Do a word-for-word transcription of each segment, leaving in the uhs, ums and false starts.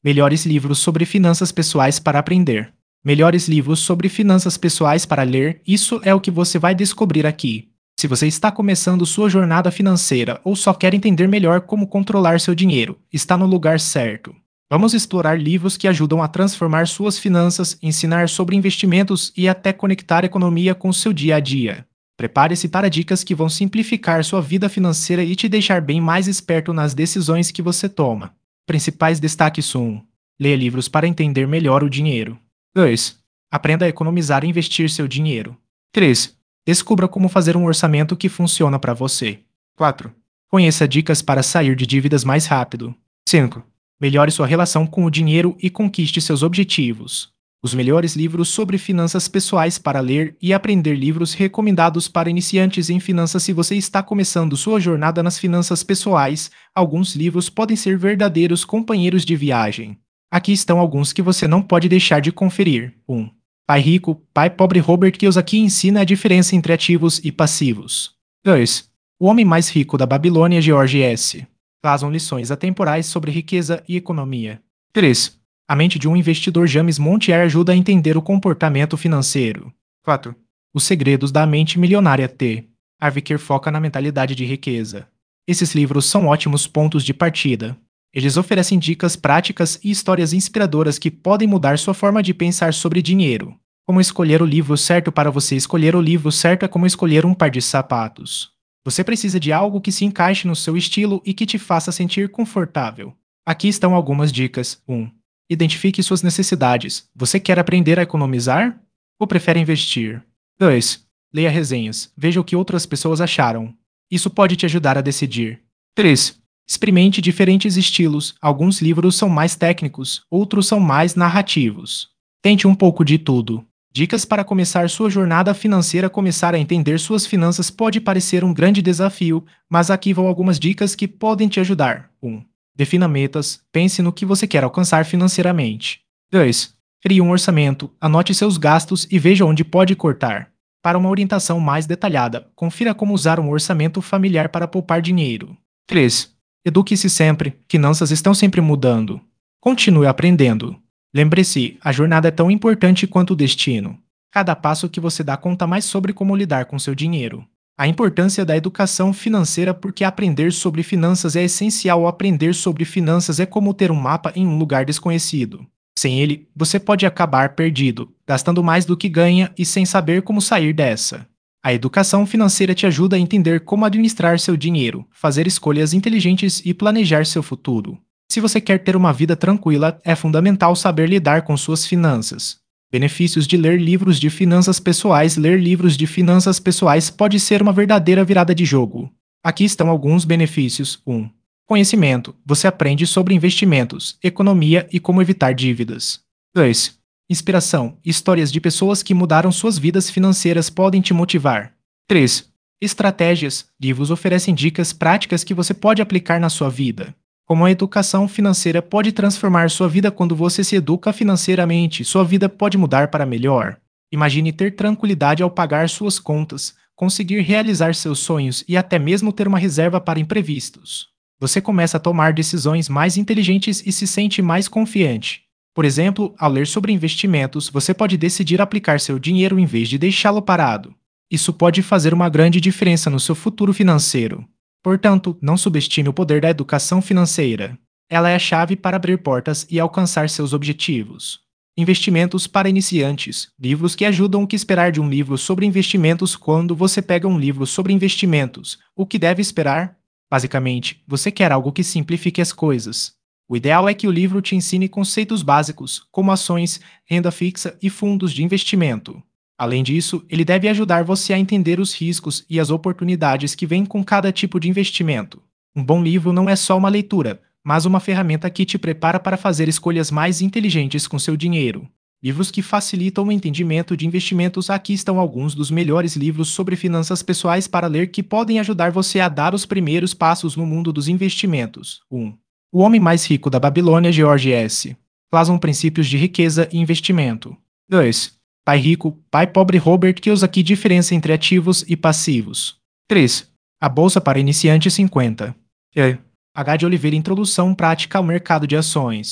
Melhores livros sobre finanças pessoais para aprender. Melhores livros sobre finanças pessoais para ler, isso é o que você vai descobrir aqui. Se você está começando sua jornada financeira ou só quer entender melhor como controlar seu dinheiro, está no lugar certo. Vamos explorar livros que ajudam a transformar suas finanças, ensinar sobre investimentos e até conectar a economia com seu dia a dia. Prepare-se para dicas que vão simplificar sua vida financeira e te deixar bem mais esperto nas decisões que você toma. Principais destaques: um. Leia livros para entender melhor o dinheiro. dois. Aprenda a economizar e investir seu dinheiro. três. Descubra como fazer um orçamento que funciona para você. quatro. Conheça dicas para sair de dívidas mais rápido. cinco. Melhore sua relação com o dinheiro e conquiste seus objetivos. Os melhores livros sobre finanças pessoais para ler e aprender. Livros recomendados para iniciantes em finanças. Se você está começando sua jornada nas finanças pessoais, alguns livros podem ser verdadeiros companheiros de viagem. Aqui estão alguns que você não pode deixar de conferir. um. Pai Rico, Pai Pobre. Robert Kiyosaki ensina a diferença entre ativos e passivos. dois. O Homem Mais Rico da Babilônia. George S. Trazem lições atemporais sobre riqueza e economia. três. A mente de um investidor. James Montier ajuda a entender o comportamento financeiro. quatro. Os segredos da mente milionária. T. Harv Eker foca na mentalidade de riqueza. Esses livros são ótimos pontos de partida. Eles oferecem dicas práticas e histórias inspiradoras que podem mudar sua forma de pensar sobre dinheiro. Como escolher o livro certo para você. Escolher o livro certo é como escolher um par de sapatos. Você precisa de algo que se encaixe no seu estilo e que te faça sentir confortável. Aqui estão algumas dicas. um. Identifique suas necessidades. Você quer aprender a economizar? Ou prefere investir? dois. Leia resenhas. Veja o que outras pessoas acharam. Isso pode te ajudar a decidir. três. Experimente diferentes estilos. Alguns livros são mais técnicos, outros são mais narrativos. Tente um pouco de tudo. Dicas para começar sua jornada financeira. Começar a entender suas finanças pode parecer um grande desafio, mas aqui vão algumas dicas que podem te ajudar. um. Defina metas. Pense no que você quer alcançar financeiramente. dois. Crie um orçamento. Anote seus gastos e veja onde pode cortar. Para uma orientação mais detalhada, confira como usar um orçamento familiar para poupar dinheiro. três. Eduque-se sempre. Finanças estão sempre mudando. Continue aprendendo. Lembre-se, a jornada é tão importante quanto o destino. Cada passo que você dá conta mais sobre como lidar com seu dinheiro. A importância da educação financeira. Porque aprender sobre finanças é essencial. Aprender sobre finanças é como ter um mapa em um lugar desconhecido. Sem ele, você pode acabar perdido, gastando mais do que ganha e sem saber como sair dessa. A educação financeira te ajuda a entender como administrar seu dinheiro, fazer escolhas inteligentes e planejar seu futuro. Se você quer ter uma vida tranquila, é fundamental saber lidar com suas finanças. Benefícios de ler livros de finanças pessoais. Ler livros de finanças pessoais pode ser uma verdadeira virada de jogo. Aqui estão alguns benefícios. um. Conhecimento. Você aprende sobre investimentos, economia e como evitar dívidas. dois. Inspiração. Histórias de pessoas que mudaram suas vidas financeiras podem te motivar. três. Estratégias. Livros oferecem dicas práticas que você pode aplicar na sua vida. Como a educação financeira pode transformar sua vida. Quando você se educa financeiramente, sua vida pode mudar para melhor. Imagine ter tranquilidade ao pagar suas contas, conseguir realizar seus sonhos e até mesmo ter uma reserva para imprevistos. Você começa a tomar decisões mais inteligentes e se sente mais confiante. Por exemplo, ao ler sobre investimentos, você pode decidir aplicar seu dinheiro em vez de deixá-lo parado. Isso pode fazer uma grande diferença no seu futuro financeiro. Portanto, não subestime o poder da educação financeira. Ela é a chave para abrir portas e alcançar seus objetivos. Investimentos para iniciantes. Livros que ajudam. O que esperar de um livro sobre investimentos? Quando você pega um livro sobre investimentos, o que deve esperar? Basicamente, você quer algo que simplifique as coisas. O ideal é que o livro te ensine conceitos básicos, como ações, renda fixa e fundos de investimento. Além disso, ele deve ajudar você a entender os riscos e as oportunidades que vêm com cada tipo de investimento. Um bom livro não é só uma leitura, mas uma ferramenta que te prepara para fazer escolhas mais inteligentes com seu dinheiro. Livros que facilitam o entendimento de investimentos. Aqui estão alguns dos melhores livros sobre finanças pessoais para ler que podem ajudar você a dar os primeiros passos no mundo dos investimentos. um. O Homem Mais Rico da Babilônia. George S. Plasmam princípios de riqueza e investimento. dois. Pai Rico, Pai Pobre. Robert Kiyosaki. Diferença entre ativos e passivos. três. A Bolsa para Iniciantes cinquenta. E. H. de Oliveira. Introdução prática ao mercado de ações.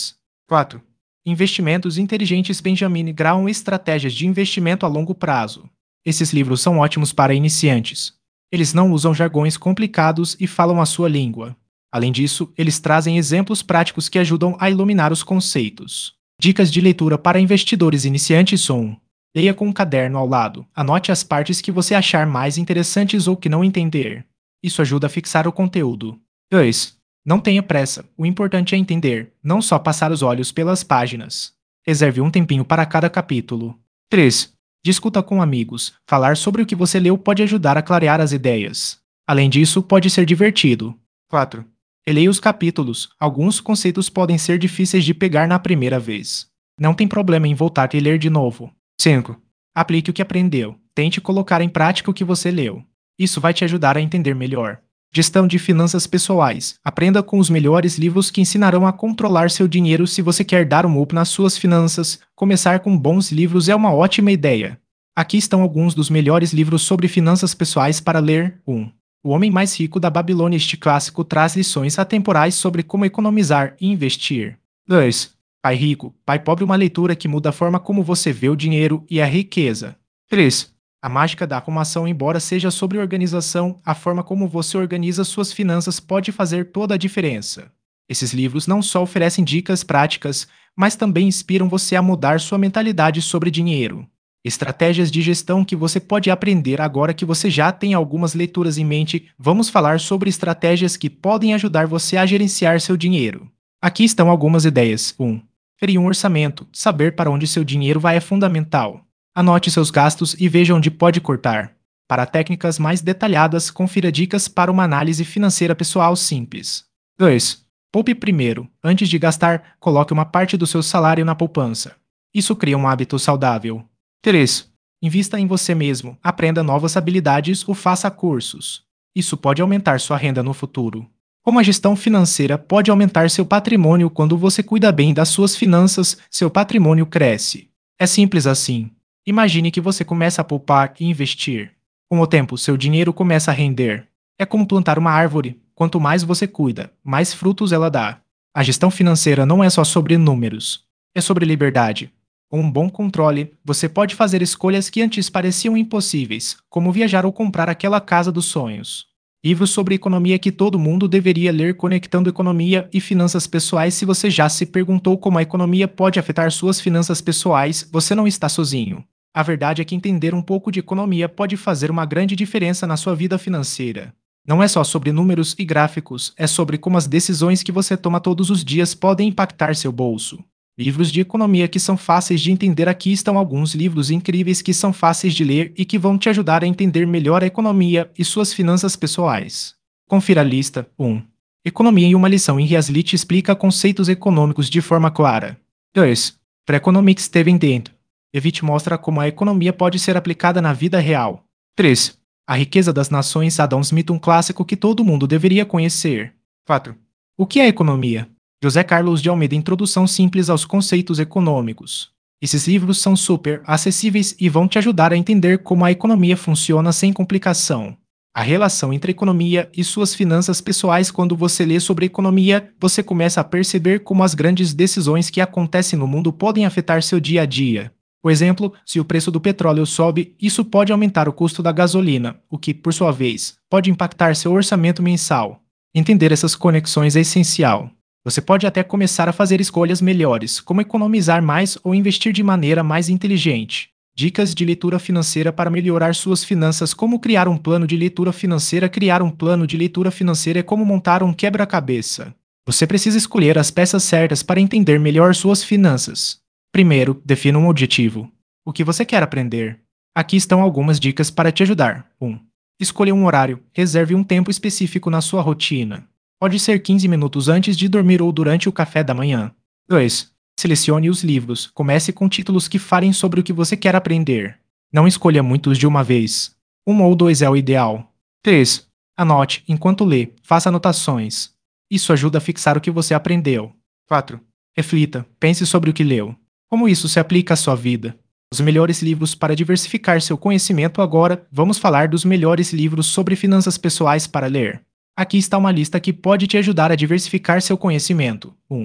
quatro. Investimentos Inteligentes Benjamin Graham Estratégias de Investimento a Longo Prazo. Esses livros são ótimos para iniciantes. Eles não usam jargões complicados e falam a sua língua. Além disso, eles trazem exemplos práticos que ajudam a iluminar os conceitos. Dicas de leitura para investidores iniciantes um. Leia com um caderno ao lado. Anote as partes que você achar mais interessantes ou que não entender. Isso ajuda a fixar o conteúdo. dois. Não tenha pressa. O importante é entender, não só passar os olhos pelas páginas. Reserve um tempinho para cada capítulo. três. Discuta com amigos. Falar sobre o que você leu pode ajudar a clarear as ideias. Além disso, pode ser divertido. quatro. Releia os capítulos. Alguns conceitos podem ser difíceis de pegar na primeira vez. Não tem problema em voltar e ler de novo. cinco. Aplique o que aprendeu. Tente colocar em prática o que você leu. Isso vai te ajudar a entender melhor. Gestão de finanças pessoais. Aprenda com os melhores livros que ensinarão a controlar seu dinheiro se você quer dar um up nas suas finanças. Começar com bons livros é uma ótima ideia. Aqui estão alguns dos melhores livros sobre finanças pessoais para ler. um. O Homem Mais Rico da Babilônia. Este clássico traz lições atemporais sobre como economizar e investir. dois. Pai Rico, Pai Pobre. Uma leitura que muda a forma como você vê o dinheiro e a riqueza. três. A mágica da arrumação. Embora seja sobre organização, a forma como você organiza suas finanças pode fazer toda a diferença. Esses livros não só oferecem dicas práticas, mas também inspiram você a mudar sua mentalidade sobre dinheiro. Estratégias de gestão que você pode aprender agora que você já tem algumas leituras em mente. Vamos falar sobre estratégias que podem ajudar você a gerenciar seu dinheiro. Aqui estão algumas ideias. um. Ferir um orçamento. Saber para onde seu dinheiro vai é fundamental. Anote seus gastos e veja onde pode cortar. Para técnicas mais detalhadas, confira dicas para uma análise financeira pessoal simples. dois. Poupe primeiro. Antes de gastar, coloque uma parte do seu salário na poupança. Isso cria um hábito saudável. três. Invista em você mesmo. Aprenda novas habilidades ou faça cursos. Isso pode aumentar sua renda no futuro. Como a gestão financeira pode aumentar seu patrimônio quando você cuida bem das suas finanças, seu patrimônio cresce. É simples assim. Imagine que você começa a poupar e investir. Com o tempo, seu dinheiro começa a render. É como plantar uma árvore. Quanto mais você cuida, mais frutos ela dá. A gestão financeira não é só sobre números. É sobre liberdade. Com um bom controle, você pode fazer escolhas que antes pareciam impossíveis, como viajar ou comprar aquela casa dos sonhos. Livros sobre economia que todo mundo deveria ler. Conectando economia e finanças pessoais. Se você já se perguntou como a economia pode afetar suas finanças pessoais, você não está sozinho. A verdade é que entender um pouco de economia pode fazer uma grande diferença na sua vida financeira. Não é só sobre números e gráficos, é sobre como as decisões que você toma todos os dias podem impactar seu bolso. Livros de economia que são fáceis de entender. Aqui estão alguns livros incríveis que são fáceis de ler e que vão te ajudar a entender melhor a economia e suas finanças pessoais. Confira a lista. um. Economia em uma lição. Henry Hazlitt explica conceitos econômicos de forma clara. dois. Freakonomics Steven Dent. Evite mostra como a economia pode ser aplicada na vida real. três. A Riqueza das Nações. Adam Smith. Um clássico que todo mundo deveria conhecer. quatro. O que é economia? José Carlos de Almeida. Introdução simples aos conceitos econômicos. Esses livros são super acessíveis e vão te ajudar a entender como a economia funciona sem complicação. A relação entre economia e suas finanças pessoais. Quando você lê sobre economia, você começa a perceber como as grandes decisões que acontecem no mundo podem afetar seu dia a dia. Por exemplo, se o preço do petróleo sobe, isso pode aumentar o custo da gasolina, o que, por sua vez, pode impactar seu orçamento mensal. Entender essas conexões é essencial. Você pode até começar a fazer escolhas melhores, como economizar mais ou investir de maneira mais inteligente. Dicas de leitura financeira para melhorar suas finanças. Como criar um plano de leitura financeira. Criar um plano de leitura financeira é como montar um quebra-cabeça. Você precisa escolher as peças certas para entender melhor suas finanças. Primeiro, defina um objetivo. O que você quer aprender? Aqui estão algumas dicas para te ajudar. um. Escolha um horário. Reserve um tempo específico na sua rotina. Pode ser quinze minutos antes de dormir ou durante o café da manhã. dois. Selecione os livros. Comece com títulos que falem sobre o que você quer aprender. Não escolha muitos de uma vez. Um ou dois é o ideal. três. Anote enquanto lê. Faça anotações. Isso ajuda a fixar o que você aprendeu. quatro. Reflita. Pense sobre o que leu. Como isso se aplica à sua vida? Os melhores livros para diversificar seu conhecimento. Agora, vamos falar dos melhores livros sobre finanças pessoais para ler. Aqui está uma lista que pode te ajudar a diversificar seu conhecimento. um.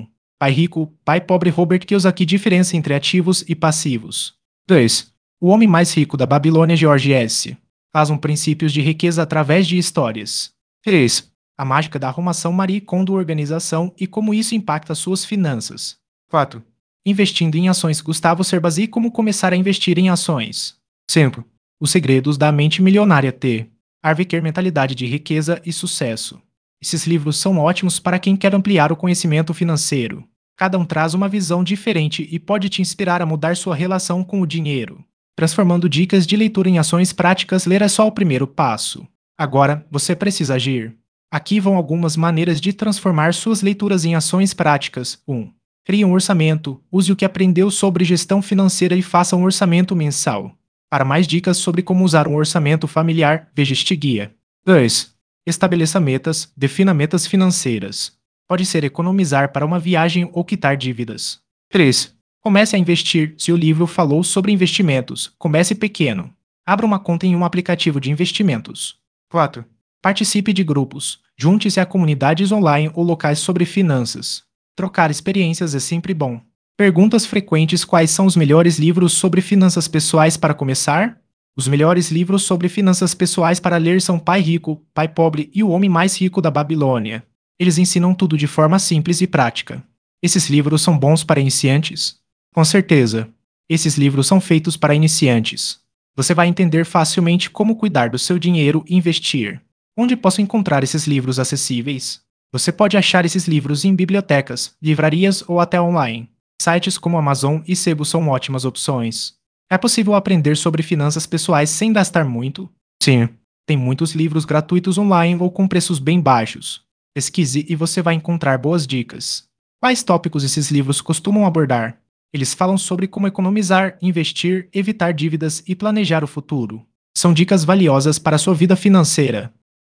Pai Rico, Pai Pobre Robert Kiyosaki. Diferença entre ativos e passivos. dois. O Homem Mais Rico da Babilônia. George S. Fazem princípios de riqueza através de histórias. três. A mágica da arrumação. Marie Kondo. Organização e como isso impacta suas finanças. quatro. Investindo em ações. Gustavo Cerbasi. Como começar a investir em ações. cinco. Os segredos da mente milionária. T. Harvey Kerr. Mentalidade de riqueza e sucesso. Esses livros são ótimos para quem quer ampliar o conhecimento financeiro. Cada um traz uma visão diferente e pode te inspirar a mudar sua relação com o dinheiro. Transformando dicas de leitura em ações práticas. Ler é só o primeiro passo. Agora, você precisa agir. Aqui vão algumas maneiras de transformar suas leituras em ações práticas. um. Crie um orçamento. Use o que aprendeu sobre gestão financeira e faça um orçamento mensal. Para mais dicas sobre como usar um orçamento familiar, veja este guia. dois. Estabeleça metas. Defina metas financeiras. Pode ser economizar para uma viagem ou quitar dívidas. três. Comece a investir. Se o livro falou sobre investimentos, comece pequeno. Abra uma conta em um aplicativo de investimentos. quatro. Participe de grupos. Junte-se a comunidades online ou locais sobre finanças. Trocar experiências é sempre bom. Perguntas frequentes. Quais são os melhores livros sobre finanças pessoais para começar? Os melhores livros sobre finanças pessoais para ler são Pai Rico, Pai Pobre e O Homem Mais Rico da Babilônia. Eles ensinam tudo de forma simples e prática. Esses livros são bons para iniciantes? Com certeza. Esses livros são feitos para iniciantes. Você vai entender facilmente como cuidar do seu dinheiro e investir. Onde posso encontrar esses livros acessíveis? Você pode achar esses livros em bibliotecas, livrarias ou até online. Sites como Amazon e Sebo são ótimas opções. É possível aprender sobre finanças pessoais sem gastar muito? Sim. Tem muitos livros gratuitos online ou com preços bem baixos. Pesquise e você vai encontrar boas dicas. Quais tópicos esses livros costumam abordar? Eles falam sobre como economizar, investir, evitar dívidas e planejar o futuro. São dicas valiosas para a sua vida financeira.